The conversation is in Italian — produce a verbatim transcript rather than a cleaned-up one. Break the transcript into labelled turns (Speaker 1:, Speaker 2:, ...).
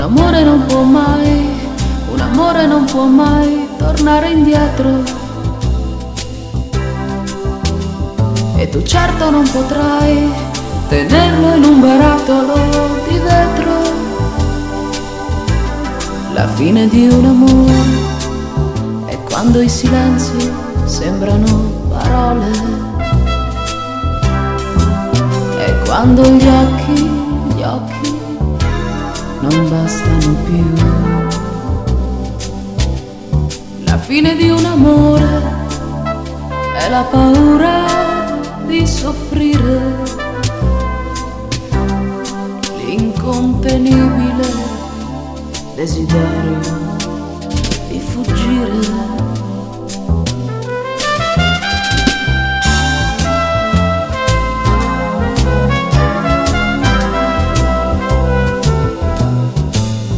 Speaker 1: L'amore non può mai, un amore non può mai tornare indietro. E tu certo non potrai tenerlo in un barattolo di vetro. La fine di un amore è quando i silenzi sembrano parole, è quando gli occhi, gli occhi non bastano più. La fine di un amore è la paura di soffrire, l'incontenibile desiderio di fuggire.